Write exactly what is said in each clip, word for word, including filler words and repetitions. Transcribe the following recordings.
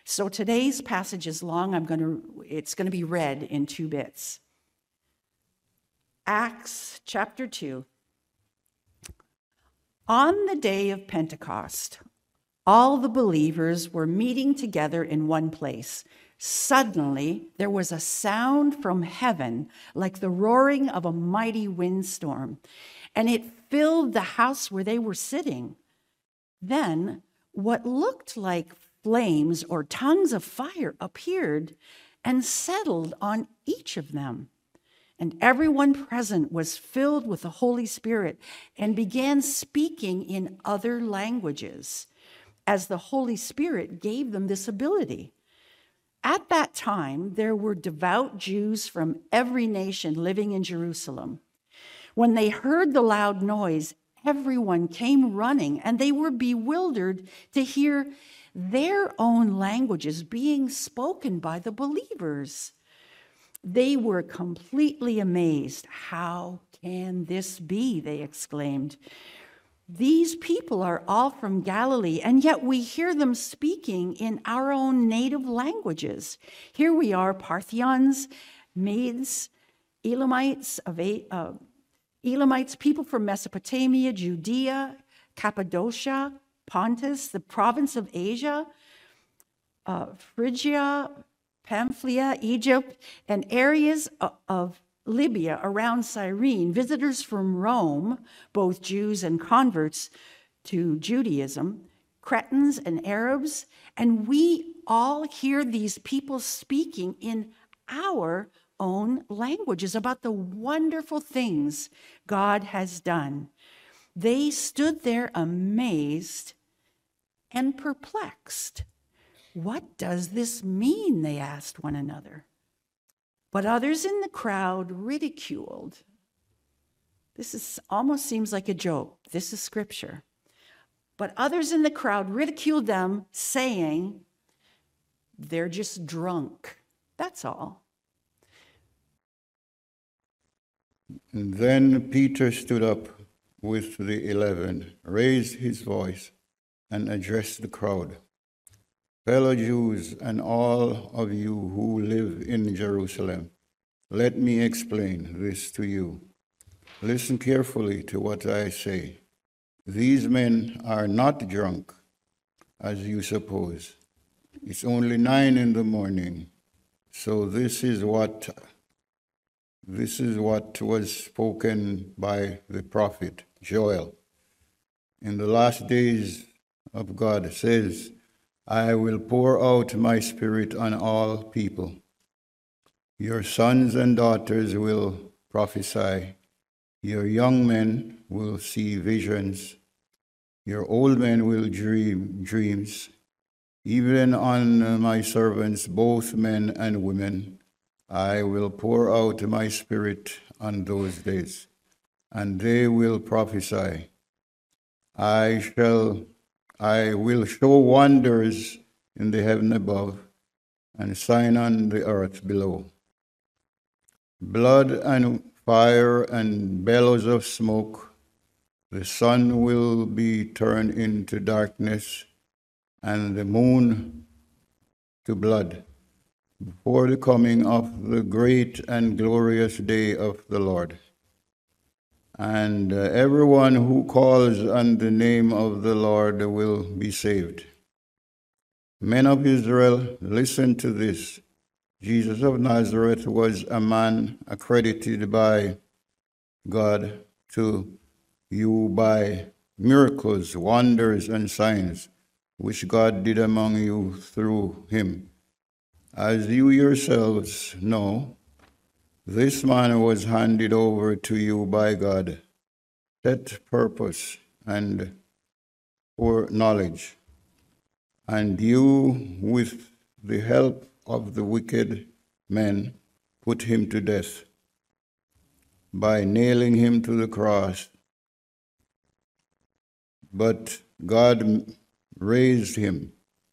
So today's passage is long. I'm going to, it's going to be read in two bits. Acts chapter two. On the day of Pentecost, all the believers were meeting together in one place. Suddenly, there was a sound from heaven like the roaring of a mighty windstorm, and it filled the house where they were sitting. Then, what looked like flames or tongues of fire appeared and settled on each of them. And everyone present was filled with the Holy Spirit and began speaking in other languages, as the Holy Spirit gave them this ability. At that time, there were devout Jews from every nation living in Jerusalem. When they heard the loud noise, everyone came running, and they were bewildered to hear their own languages being spoken by the believers. They were completely amazed. How can this be? They exclaimed. These people are all from Galilee, and yet we hear them speaking in our own native languages. Here we are, Parthians, Medes, Elamites, of uh, Elamites, people from Mesopotamia, Judea, Cappadocia, Pontus, the province of Asia, uh, Phrygia, Pamphylia, Egypt, and areas of Libya around Cyrene, visitors from Rome, both Jews and converts to Judaism, Cretans and Arabs, and we all hear these people speaking in our own languages about the wonderful things God has done. They stood there amazed and perplexed. What does this mean? They asked one another. But others in the crowd ridiculed. This is almost seems like a joke. This is scripture. But others in the crowd ridiculed them, saying, they're just drunk. That's all. And then Peter stood up with the eleven, raised his voice, and addressed the crowd. Fellow Jews and all of you who live in Jerusalem, let me explain this to you. Listen carefully to what I say. These men are not drunk, as you suppose. It's only nine in the morning. So this is what this is what was spoken by the prophet Joel. In the last days of God says, I will pour out my spirit on all people. Your sons and daughters will prophesy. Your young men will see visions. Your old men will dream dreams. Even on my servants, both men and women, I will pour out my spirit on those days, and they will prophesy. I shall I will show wonders in the heaven above and sign on the earth below. Blood and fire and bellows of smoke. The sun will be turned into darkness and the moon to blood before the coming of the great and glorious day of the Lord. And uh, everyone who calls on the name of the Lord will be saved. Men of Israel, listen to this. Jesus of Nazareth was a man accredited by God to you by miracles, wonders, and signs, which God did among you through him. As you yourselves know, this man was handed over to you by God, set purpose and for knowledge, and you, with the help of the wicked men, put him to death by nailing him to the cross. But God raised him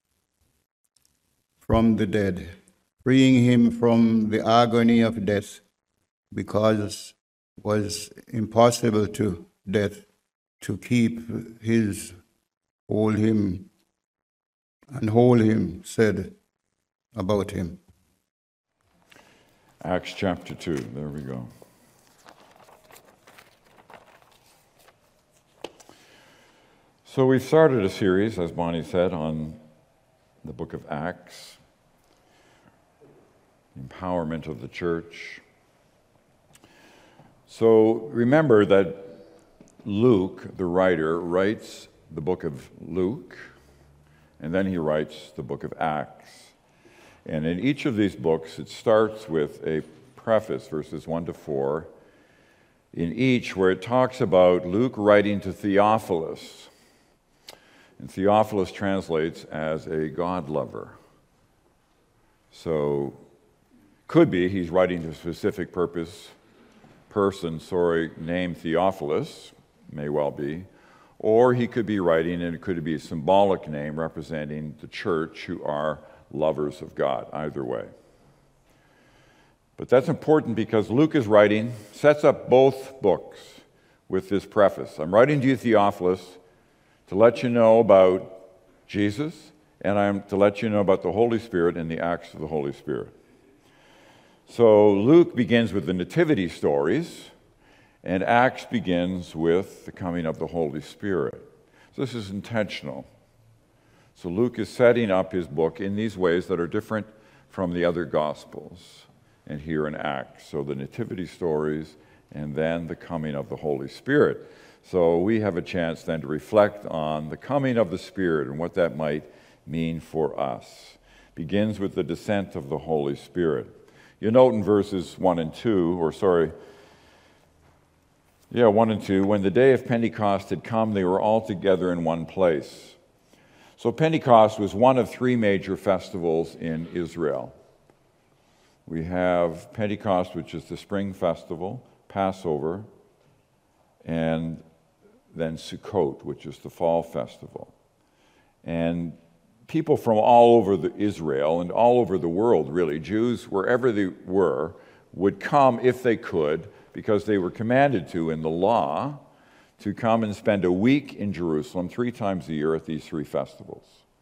from the dead, freeing him from the agony of death, because it was impossible to death to keep his, hold him, and hold him, said about him. Acts chapter two, there we go. So we've started a series, as Bonnie said, on the book of Acts, the empowerment of the church. So remember that Luke, the writer, writes the book of Luke, and then he writes the book of Acts. And in each of these books, it starts with a preface, verses one to four, in each where it talks about Luke writing to Theophilus. And Theophilus translates as a God lover. So, could be he's writing to a specific purpose, person, sorry, named Theophilus, may well be. Or he could be writing, and it could be a symbolic name representing the church who are lovers of God, either way. But that's important because Luke is writing, sets up both books with this preface. I'm writing to you, Theophilus, to let you know about Jesus, and I'm to let you know about the Holy Spirit and the acts of the Holy Spirit. So Luke begins with the nativity stories, and Acts begins with the coming of the Holy Spirit. So this is intentional. So Luke is setting up his book in these ways that are different from the other Gospels, and here in Acts. So the nativity stories, and then the coming of the Holy Spirit. So we have a chance then to reflect on the coming of the Spirit and what that might mean for us. Begins with the descent of the Holy Spirit. You note in verses one and two, or sorry, yeah, one and two, when the day of Pentecost had come, they were all together in one place. So Pentecost was one of three major festivals in Israel. We have Pentecost, which is the spring festival, Passover, and then Sukkot, which is the fall festival. And people from all over the Israel and all over the world, really, Jews, wherever they were, would come if they could, because they were commanded to in the law, to come and spend a week in Jerusalem three times a year at these three festivals.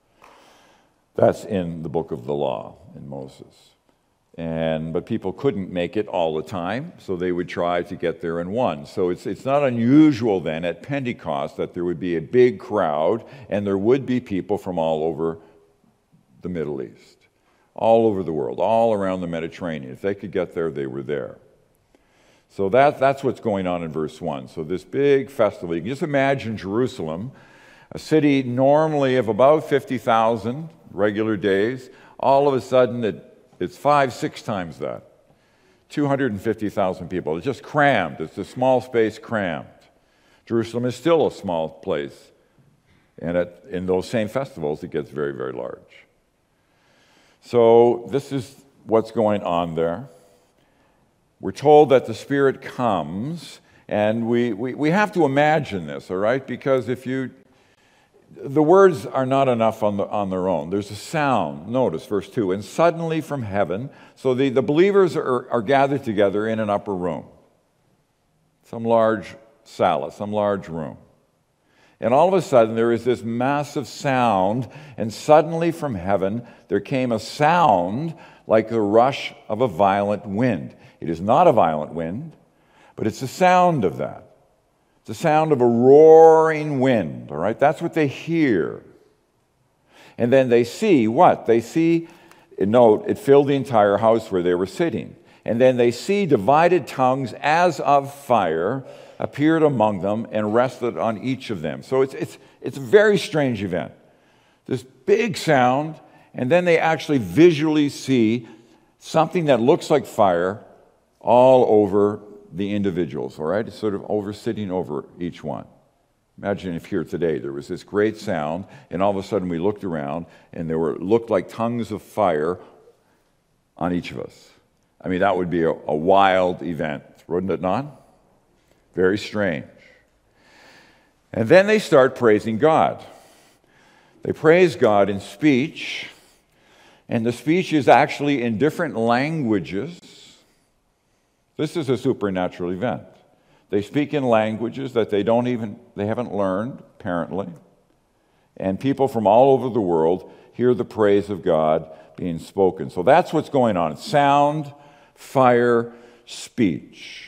That's in the book of the law in Moses. And but people couldn't make it all the time, so they would try to get there in one. So it's it's not unusual then at Pentecost that there would be a big crowd, and there would be people from all over the Middle East, all over the world, all around the Mediterranean. If they could get there, they were there. So that, that's what's going on in verse one. So this big festival, you can just imagine Jerusalem, a city normally of about fifty thousand regular days. All of a sudden, it, it's five, six times that. two hundred fifty thousand people. It's just crammed. It's a small space crammed. Jerusalem is still a small place. And at, in those same festivals, it gets very, very large. So this is what's going on there. We're told that the Spirit comes, and we, we, we have to imagine this, all right? Because if you, the words are not enough on, the, on their own. There's a sound. Notice verse two, and suddenly from heaven, so the, the believers are, are gathered together in an upper room, some large sala, some large room. And all of a sudden there is this massive sound, and suddenly from heaven there came a sound like the rush of a violent wind. It is not a violent wind, but it's the sound of that. It's the sound of a roaring wind, all right? That's what they hear. And then they see what? They see, note, it filled the entire house where they were sitting. And then they see divided tongues as of fire appeared among them and rested on each of them. So it's, it's, it's a very strange event. This big sound, and then they actually visually see something that looks like fire all over the individuals, all right? It's sort of over sitting over each one. Imagine if here today there was this great sound, and all of a sudden we looked around, and there were looked like tongues of fire on each of us. I mean, that would be a, a wild event, wouldn't it not? Very strange. And then they start praising God. They praise God in speech, and the speech is actually in different languages. This is a supernatural event. They speak in languages that they don't even, they haven't learned, apparently. And people from all over the world hear the praise of God being spoken. So that's what's going on. Sound, fire, speech.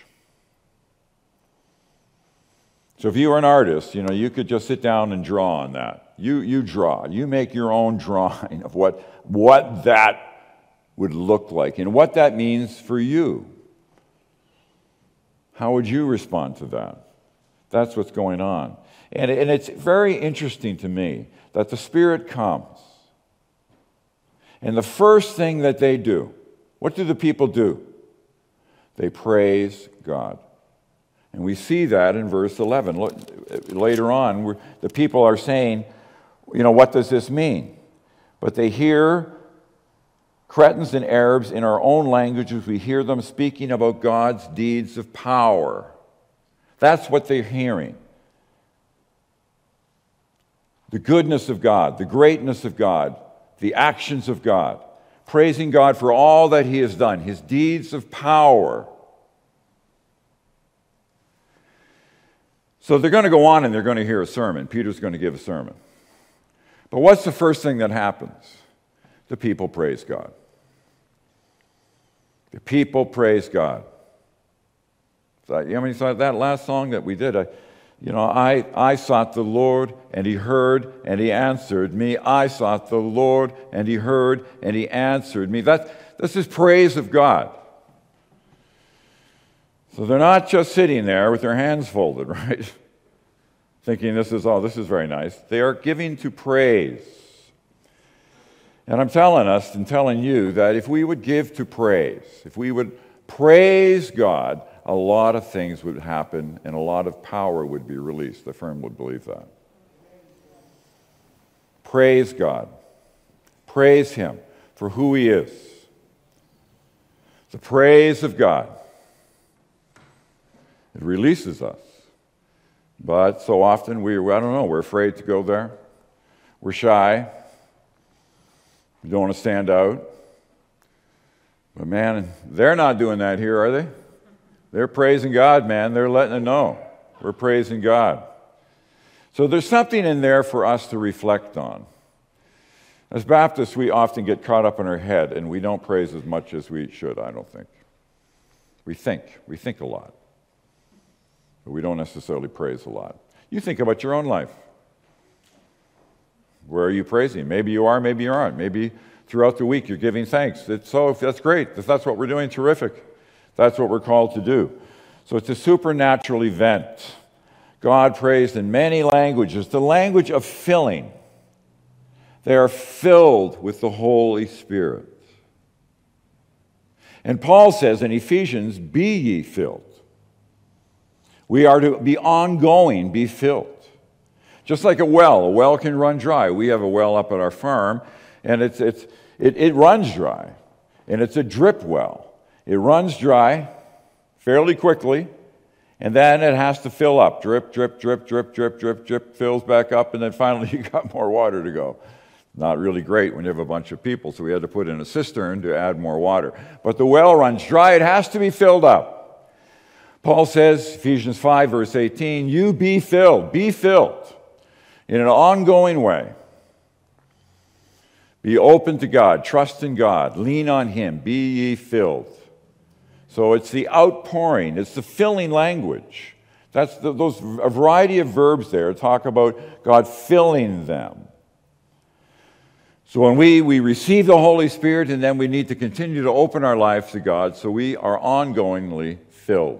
So if you were an artist, you know, you could just sit down and draw on that. You you draw. You make your own drawing of what, what that would look like and what that means for you. How would you respond to that? That's what's going on. And, and it's very interesting to me that the Spirit comes. And the first thing that they do, what do the people do? They praise God. And we see that in verse eleven. Look, later on, we're, the people are saying, you know, what does this mean? But they hear Cretans and Arabs in our own languages, we hear them speaking about God's deeds of power. That's what they're hearing. The goodness of God, the greatness of God, the actions of God, praising God for all that He has done, His deeds of power. So they're going to go on and they're going to hear a sermon. Peter's going to give a sermon. But what's the first thing that happens? The people praise God. The people praise God. So, you know, when you saw that last song that we did, I, you know, I, I sought the Lord, and He heard, and He answered me. I sought the Lord, and He heard, and He answered me. That, this is praise of God. So they're not just sitting there with their hands folded, right? Thinking this is, oh, this is very nice. They are giving to praise. And I'm telling us and telling you that if we would give to praise, if we would praise God, a lot of things would happen and a lot of power would be released. The firm would believe that. Praise God. Praise Him for who He is. The praise of God. It releases us. But so often we, I don't know, we're afraid to go there. We're shy. We don't want to stand out. But man, they're not doing that here, are they? They're praising God, man. They're letting it know. We're praising God. So there's something in there for us to reflect on. As Baptists, we often get caught up in our head, and we don't praise as much as we should, I don't think. We think. We think a lot. But we don't necessarily praise a lot. You think about your own life. Where are you praising? Maybe you are, maybe you aren't. Maybe throughout the week you're giving thanks. It's so, that's great. If that's what we're doing, terrific. That's what we're called to do. So it's a supernatural event. God praised in many languages, the language of filling. They are filled with the Holy Spirit. And Paul says in Ephesians, be ye filled. We are to be ongoing, be filled. Just like a well, a well can run dry. We have a well up at our farm, and it's, it's, it, it runs dry, and it's a drip well. It runs dry fairly quickly, and then it has to fill up. Drip, drip, drip, drip, drip, drip, drip, fills back up, and then finally you got more water to go. Not really great when you have a bunch of people, so we had to put in a cistern to add more water. But the well runs dry. It has to be filled up. Paul says, Ephesians five, verse eighteen, you be filled, be filled in an ongoing way. Be open to God, trust in God, lean on Him, be ye filled. So it's the outpouring, it's the filling language. That's the, those a variety of verbs there talk about God filling them. So when we, we receive the Holy Spirit, and then we need to continue to open our lives to God so we are ongoingly filled.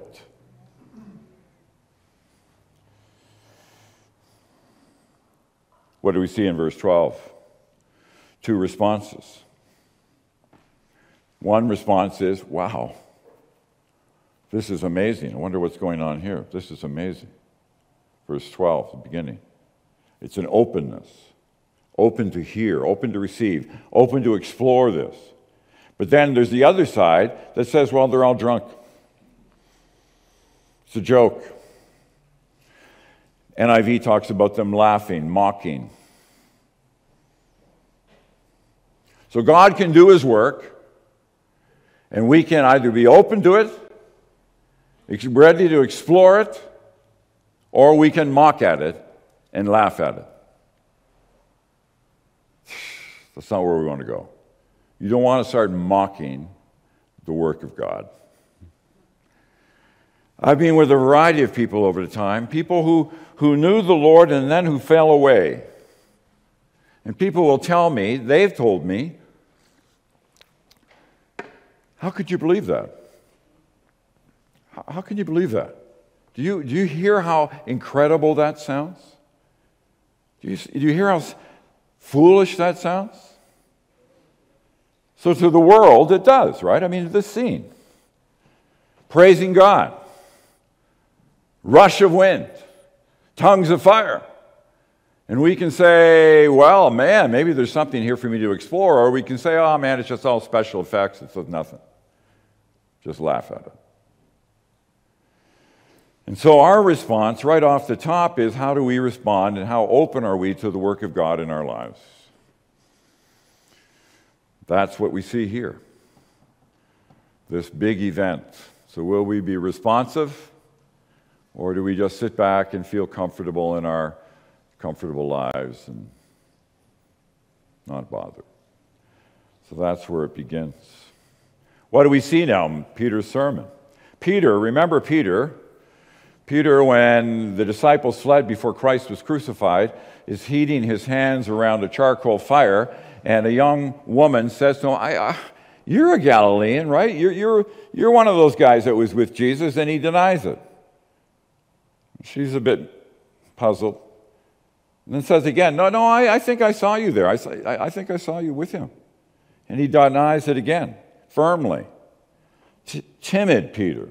What do we see in verse twelve? Two responses. One response is, wow, this is amazing. I wonder what's going on here. This is amazing. Verse twelve, the beginning. It's an openness. Open to hear, open to receive, open to explore this. But then there's the other side that says, well, they're all drunk. It's a joke. N I V talks about them laughing, mocking. So God can do His work, and we can either be open to it, ready to explore it, or we can mock at it and laugh at it. That's not where we want to go. You don't want to start mocking the work of God. I've been with a variety of people over the time, people who, who knew the Lord and then who fell away. And people will tell me, they've told me, how could you believe that? How, how can you believe that? Do you, do you hear how incredible that sounds? Do you, do you hear how foolish that sounds? So to the world, it does, right? I mean, this scene. Praising God. Rush of wind. Tongues of fire. And we can say, well, man, maybe there's something here for me to explore. Or we can say, oh, man, it's just all special effects. It's nothing. Just laugh at it. And so our response right off the top is, how do we respond and how open are we to the work of God in our lives? That's what we see here. This big event. So will we be responsive, or do we just sit back and feel comfortable in our comfortable lives and not bother? So that's where it begins. What do we see now in Peter's sermon? Peter, remember Peter, Peter, when the disciples fled before Christ was crucified, is heating his hands around a charcoal fire, and a young woman says to him, I, uh, you're a Galilean, right? You're, you're, you're one of those guys that was with Jesus, and he denies it. She's a bit puzzled. And then says again, no, no, I, I think I saw you there. I, I, I think I saw you with him. And he denies it again, firmly. T- timid Peter.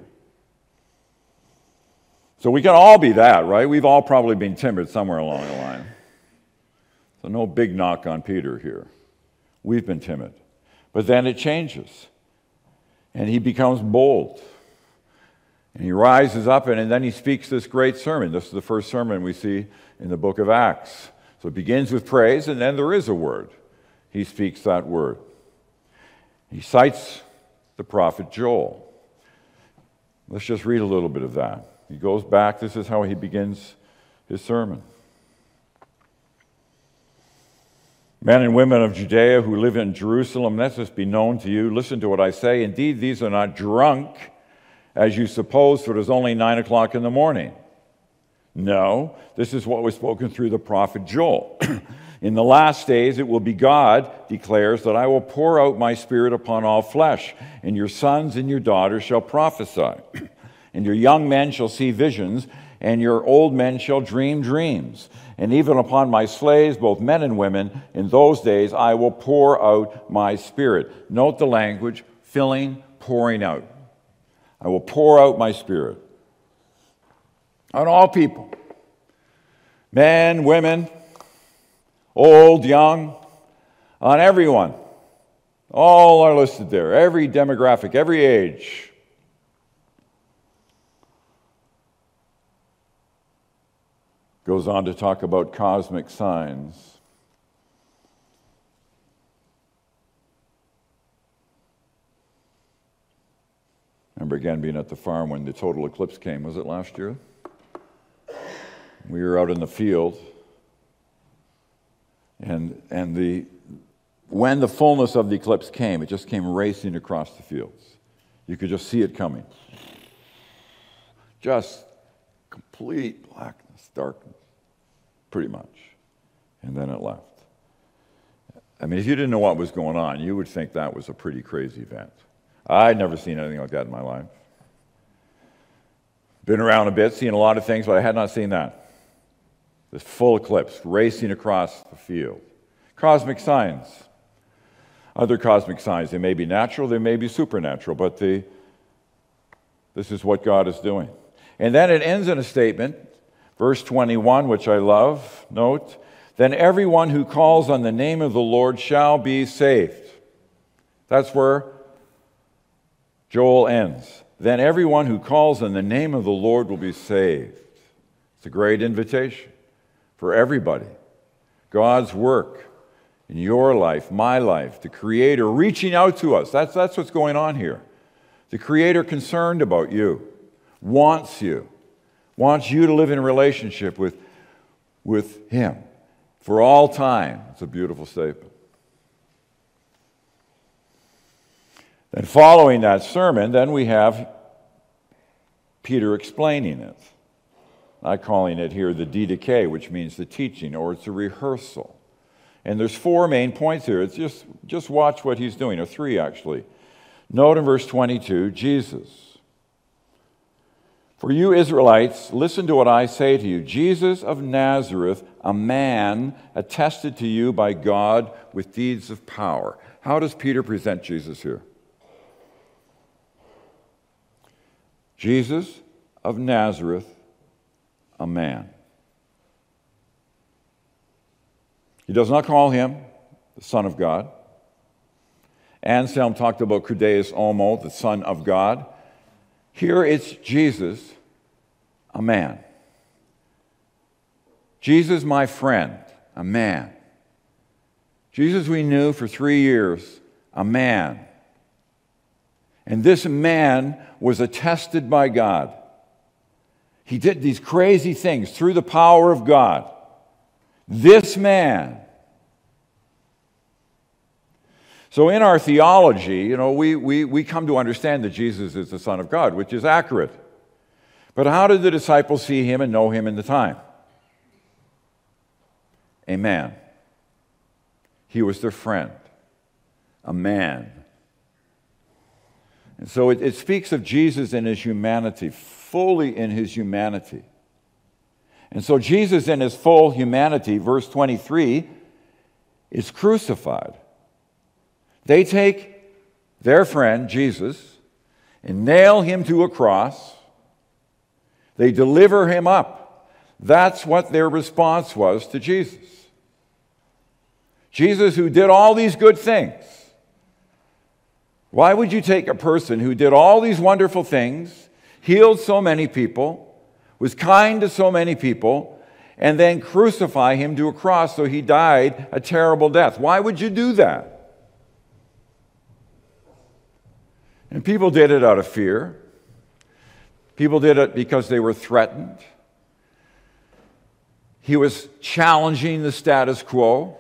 So we can all be that, right? We've all probably been timid somewhere along the line. So no big knock on Peter here. We've been timid. But then it changes. And he becomes bold. And he rises up and, and then he speaks this great sermon. This is the first sermon we see in the book of Acts. So it begins with praise, and then there is a word. He speaks that word. He cites the prophet Joel. Let's just read a little bit of that. He goes back. This is how he begins his sermon. Men and women of Judea who live in Jerusalem, let this be known to you. Listen to what I say. Indeed, these are not drunk, as you suppose, for it is only nine o'clock in the morning. No, this is what was spoken through the prophet Joel. In the last days it will be, God declares, that I will pour out my spirit upon all flesh, and your sons and your daughters shall prophesy, and your young men shall see visions, and your old men shall dream dreams. And even upon my slaves, both men and women, in those days I will pour out my spirit. Note the language, filling, pouring out. I will pour out my spirit on all people, men, women, old, young, on everyone. All are listed there, every demographic, every age. Goes on to talk about cosmic signs. Remember again being at the farm when the total eclipse came. Was it last year? We were out in the field, and and the when the fullness of the eclipse came, it just came racing across the fields. You could just see it coming. Just complete blackness, darkness, pretty much. And then it left. I mean, if you didn't know what was going on, you would think that was a pretty crazy event. I'd never seen anything like that in my life. Been around a bit, seen a lot of things, but I had not seen that. This full eclipse racing across the field. Cosmic signs. Other cosmic signs, they may be natural, they may be supernatural, but the, this is what God is doing. And then it ends in a statement, verse twenty-one, which I love. Note, then everyone who calls on the name of the Lord shall be saved. That's where Joel ends. Then everyone who calls on the name of the Lord will be saved. It's a great invitation for everybody. God's work in your life, my life, the Creator reaching out to us. That's, that's what's going on here. The Creator concerned about you, wants you, wants you to live in a relationship with, with Him for all time. It's a beautiful statement. Then following that sermon, then we have Peter explaining it. I'm calling it here the didache, which means the teaching, or it's a rehearsal. And there's four main points here. It's just, just watch what he's doing, or three actually. Note in verse twenty-two, Jesus. For you Israelites, listen to what I say to you. Jesus of Nazareth, a man attested to you by God with deeds of power. How does Peter present Jesus here? Jesus of Nazareth, a man. He does not call him the Son of God. Anselm talked about Credeus Homo, the Son of God. Here it's Jesus, a man. Jesus, my friend, a man. Jesus we knew for three years, a man. And this man was attested by God. He did these crazy things through the power of God. This man. So in our theology, you know, we, we, we come to understand that Jesus is the Son of God, which is accurate. But how did the disciples see him and know him in the time? A man. He was their friend. A man. And so it, it speaks of Jesus in his humanity, fully in his humanity. And so Jesus in his full humanity, verse twenty-three, is crucified. They take their friend, Jesus, and nail him to a cross. They deliver him up. That's what their response was to Jesus. Jesus, who did all these good things. Why would you take a person who did all these wonderful things, healed so many people, was kind to so many people, and then crucify him to a cross so he died a terrible death? Why would you do that? And people did it out of fear. People did it because they were threatened. He was challenging the status quo.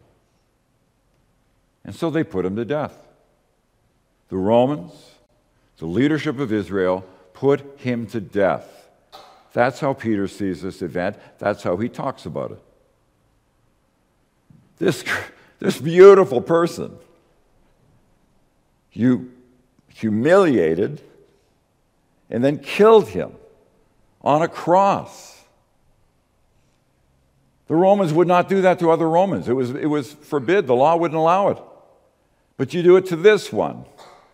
And so they put him to death. The Romans, the leadership of Israel, put him to death. That's how Peter sees this event. That's how he talks about it. This, this beautiful person, you humiliated and then killed him on a cross. The Romans would not do that to other Romans. It was, it was forbid. The law wouldn't allow it. But you do it to this one.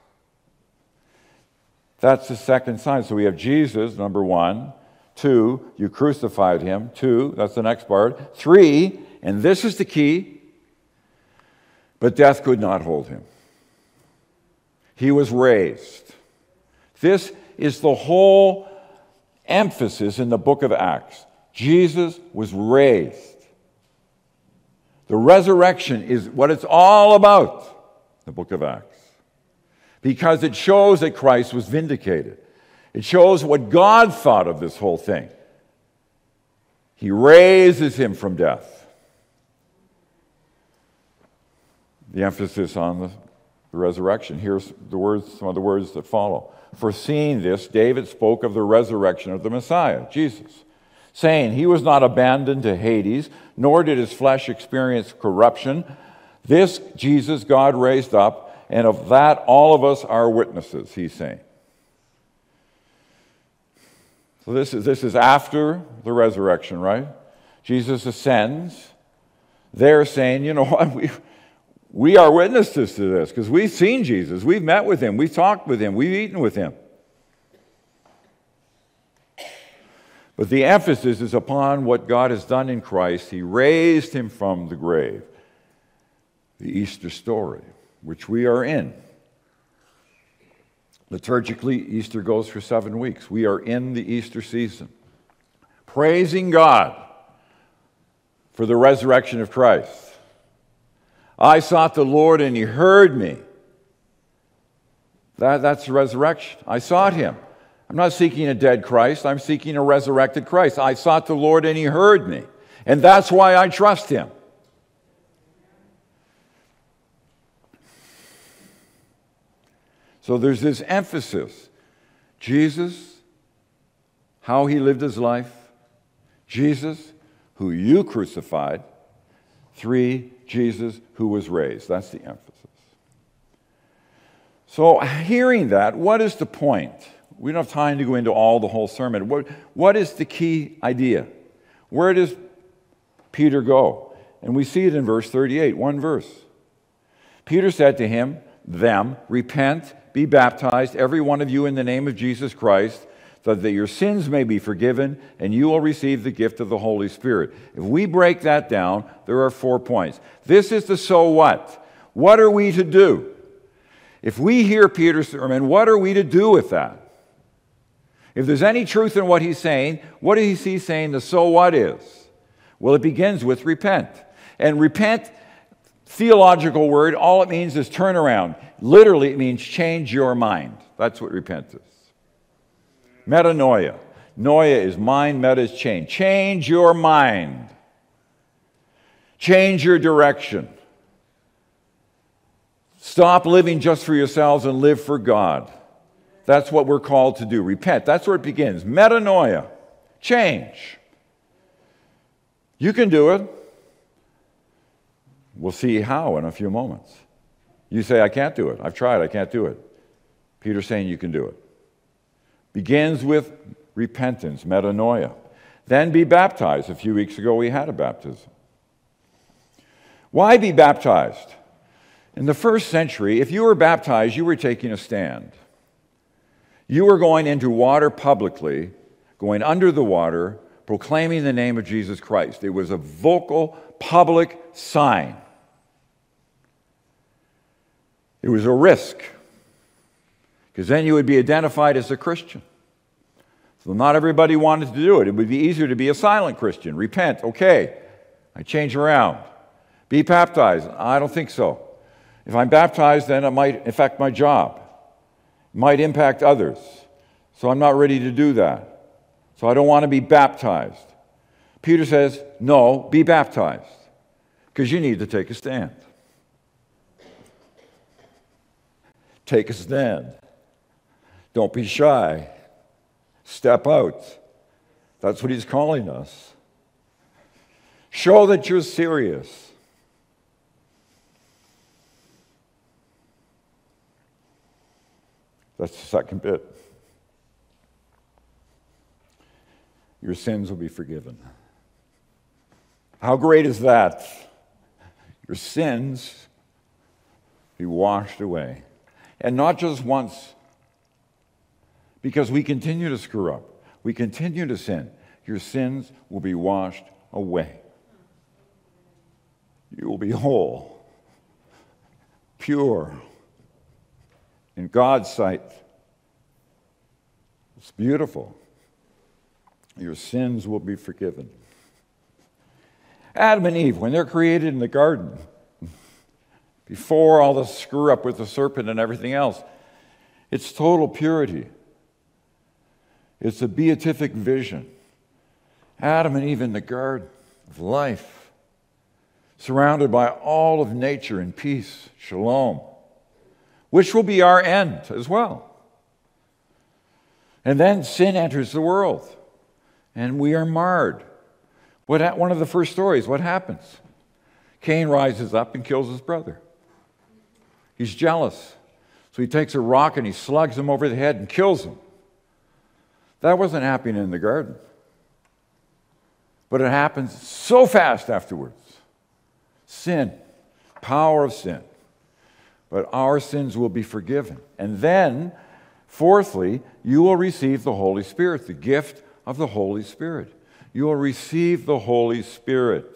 That's the second sign. So we have Jesus, number one. Two, you crucified him. Two, that's the next part. Three, and this is the key, but death could not hold him. He was raised. This is the whole emphasis in the book of Acts. Jesus was raised. The resurrection is what it's all about, the book of Acts. Because it shows that Christ was vindicated. It shows what God thought of this whole thing. He raises him from death. The emphasis on the, the resurrection. Here's the words, some of the words that follow. Foreseeing this, David spoke of the resurrection of the Messiah, Jesus, saying, he was not abandoned to Hades, nor did his flesh experience corruption. This Jesus God raised up, and of that all of us are witnesses, he's saying. So this is, this is after the resurrection, right? Jesus ascends. They're saying, you know what, we, we are witnesses to this because we've seen Jesus. We've met with him. We've talked with him. We've eaten with him. But the emphasis is upon what God has done in Christ. He raised him from the grave. The Easter story, which we are in. Liturgically, Easter goes for seven weeks. We are in the Easter season, praising God for the resurrection of Christ. I sought the Lord and he heard me. That, that's the resurrection. I sought him. I'm not seeking a dead Christ. I'm seeking a resurrected Christ. I sought the Lord and he heard me. And that's why I trust him. So there's this emphasis. Jesus, how he lived his life. Jesus, who you crucified. Three, Jesus, who was raised. That's the emphasis. So hearing that, what is the point? We don't have time to go into all the whole sermon. What, what is the key idea? Where does Peter go? And we see it in verse thirty-eight, one verse. Peter said to him, them, repent, be baptized, every one of you in the name of Jesus Christ, so that your sins may be forgiven, and you will receive the gift of the Holy Spirit. If we break that down, there are four points. This is the so what. What are we to do? If we hear Peter's sermon, what are we to do with that? If there's any truth in what he's saying, what is he saying the so what is? Well, it begins with repent. And repent, theological word, all it means is turn around. Literally, it means change your mind. That's what repent is. Metanoia. Noia is mind, meta is change. Change your mind. Change your direction. Stop living just for yourselves and live for God. That's what we're called to do. Repent. That's where it begins. Metanoia. Change. You can do it. We'll see how in a few moments. You say, I can't do it. I've tried. I can't do it. Peter's saying you can do it. Begins with repentance, metanoia. Then be baptized. A few weeks ago we had a baptism. Why be baptized? In the first century, if you were baptized, you were taking a stand. You were going into water publicly, going under the water, proclaiming the name of Jesus Christ. It was a vocal, public sign. It was a risk, because then you would be identified as a Christian. So not everybody wanted to do it. It would be easier to be a silent Christian. Repent, okay, I change around. Be baptized, I don't think so. If I'm baptized, then it might affect my job. It might impact others. So I'm not ready to do that. So I don't want to be baptized. Peter says, no, be baptized, because you need to take a stand. Take a stand. Don't be shy. Step out. That's what he's calling us. Show that you're serious. That's the second bit. Your sins will be forgiven. How great is that? Your sins be washed away. And not just once, because we continue to screw up. We continue to sin. Your sins will be washed away. You will be whole, pure, in God's sight. It's beautiful. Your sins will be forgiven. Adam and Eve, when they're created in the garden, before all the screw up with the serpent and everything else, it's total purity. It's a beatific vision. Adam and Eve in the garden of life, surrounded by all of nature in peace, shalom, which will be our end as well. And then sin enters the world, and we are marred. What, one of the first stories, what happens? Cain rises up and kills his brother. He's jealous. So he takes a rock and he slugs him over the head and kills him. That wasn't happening in the garden. But it happens so fast afterwards. Sin, power of sin. But our sins will be forgiven. And then, fourthly, you will receive the Holy Spirit, the gift of the Holy Spirit. You will receive the Holy Spirit.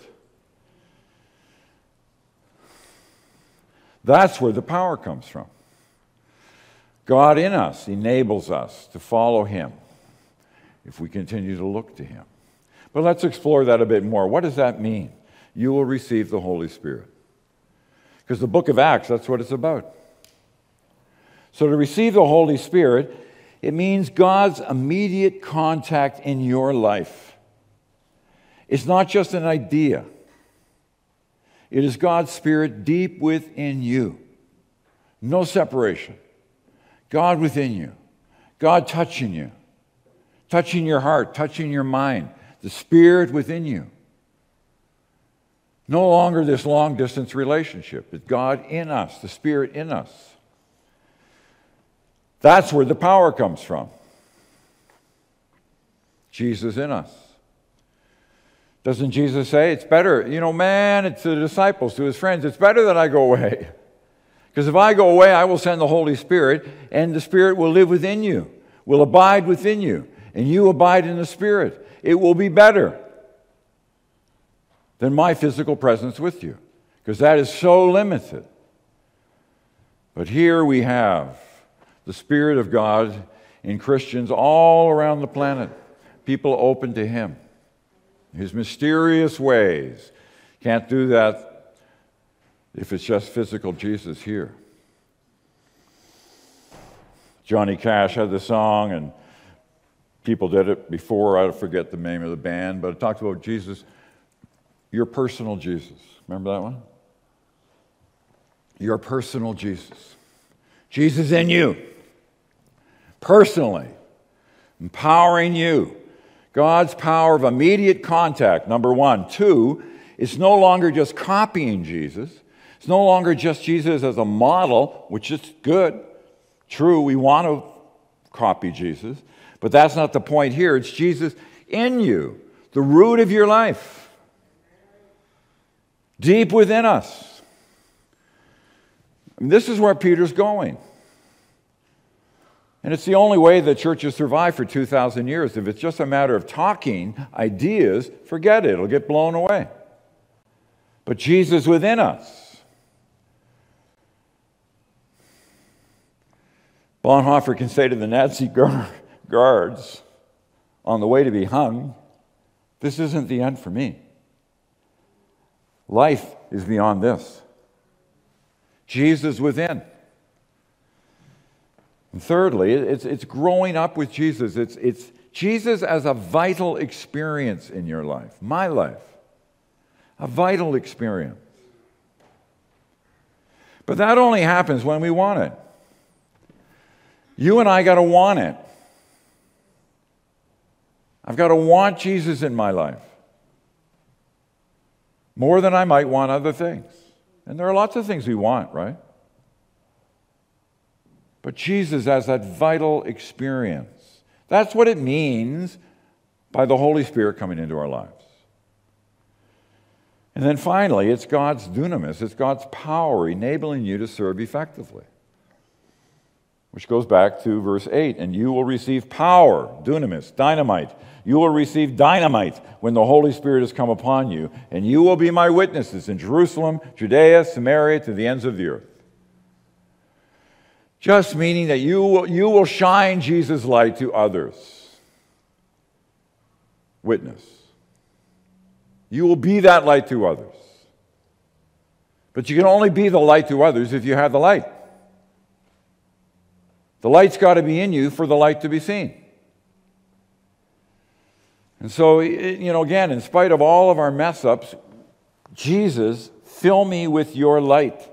That's where the power comes from. God in us enables us to follow Him if we continue to look to Him. But let's explore that a bit more. What does that mean? You will receive the Holy Spirit. Because the book of Acts, that's what it's about. So to receive the Holy Spirit, it means God's immediate contact in your life. It's not just an idea. It is God's Spirit deep within you. No separation. God within you. God touching you. Touching your heart, touching your mind. The Spirit within you. No longer this long-distance relationship. It's God in us, the Spirit in us. That's where the power comes from. Jesus in us. Doesn't Jesus say, it's better, you know, man, it's to the disciples, to his friends, it's better that I go away. Because if I go away, I will send the Holy Spirit, and the Spirit will live within you, will abide within you, and you abide in the Spirit. It will be better than my physical presence with you, because that is so limited. But here we have the Spirit of God in Christians all around the planet, people open to Him. His mysterious ways. Can't do that if it's just physical Jesus here. Johnny Cash had the song, and people did it before. I forget the name of the band, but it talks about Jesus, your personal Jesus. Remember that one? Your personal Jesus. Jesus in you. Personally. Empowering you. God's power of immediate contact, number one. Two, it's no longer just copying Jesus. It's no longer just Jesus as a model, which is good. True, we want to copy Jesus. But that's not the point here. It's Jesus in you, the root of your life. Deep within us. And this is where Peter's going. And it's the only way the church has survived for two thousand years. If it's just a matter of talking ideas, forget it. It'll get blown away. But Jesus within us. Bonhoeffer can say to the Nazi guards on the way to be hung, this isn't the end for me. Life is beyond this. Jesus within. And thirdly, it's, it's growing up with Jesus. It's, it's Jesus as a vital experience in your life, my life. A vital experience. But that only happens when we want it. You and I got to want it. I've got to want Jesus in my life. More than I might want other things. And there are lots of things we want, right? But Jesus has that vital experience. That's what it means by the Holy Spirit coming into our lives. And then finally, it's God's dunamis, it's God's power enabling you to serve effectively. Which goes back to verse eight, and you will receive power, dunamis, dynamite. You will receive dynamite when the Holy Spirit has come upon you, and you will be my witnesses in Jerusalem, Judea, Samaria, to the ends of the earth. Just meaning that you will, you will shine Jesus' light to others. Witness. You will be that light to others. But you can only be the light to others if you have the light. The light's got to be in you for the light to be seen. And so, you know, again, in spite of all of our mess-ups, Jesus, fill me with your light.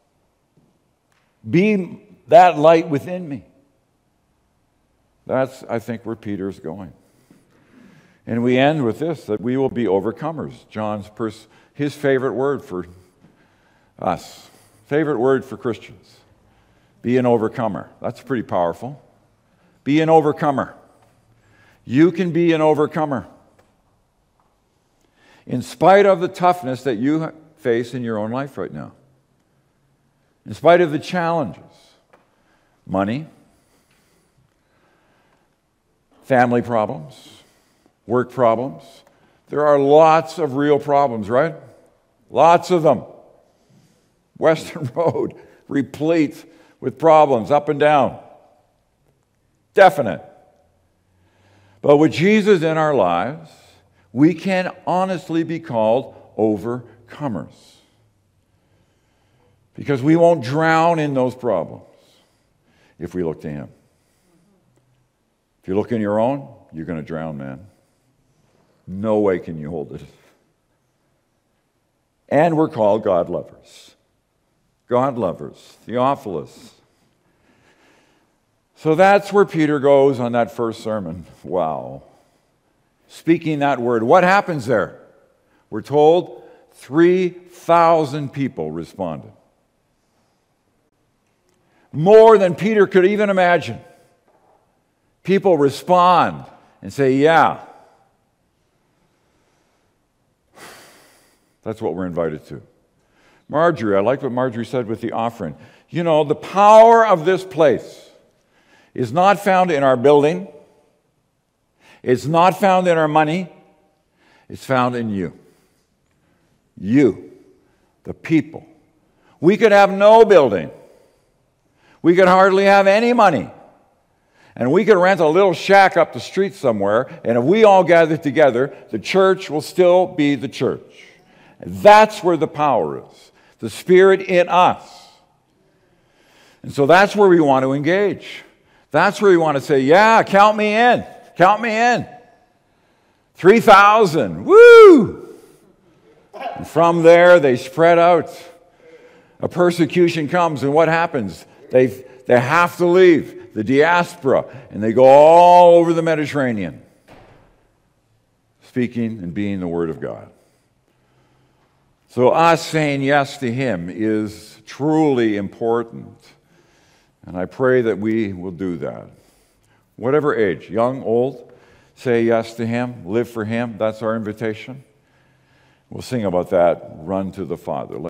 Be that light within me. That's, I think, where Peter's going. And we end with this, that we will be overcomers. John's, pers- his favorite word for us, favorite word for Christians. Be an overcomer. That's pretty powerful. Be an overcomer. You can be an overcomer. In spite of the toughness that you face in your own life right now. In spite of the challenges. Money, family problems, work problems. There are lots of real problems, right? Lots of them. Western Road, replete with problems up and down. Definite. But with Jesus in our lives, we can honestly be called overcomers. Because we won't drown in those problems if we look to Him. If you look in your own, you're going to drown, man. No way can you hold it. And we're called God lovers. God lovers. Theophilus. So that's where Peter goes on that first sermon. Wow. Speaking that word. What happens there? We're told three thousand people responded. More than Peter could even imagine. People respond and say, yeah. That's what we're invited to. Marjorie, I like what Marjorie said with the offering. You know, the power of this place is not found in our building. It's not found in our money. It's found in you. You, the people. We could have no building. We could hardly have any money. And we could rent a little shack up the street somewhere, and if we all gather together, the church will still be the church. That's where the power is. The Spirit in us. And so that's where we want to engage. That's where we want to say, yeah, count me in. Count me in. three thousand. Woo! And from there, they spread out. A persecution comes, and what happens? They, they have to leave, the diaspora, and they go all over the Mediterranean, speaking and being the Word of God. So us saying yes to Him is truly important. And I pray that we will do that. Whatever age, young, old, say yes to Him, live for Him. That's our invitation. We'll sing about that, Run to the Father.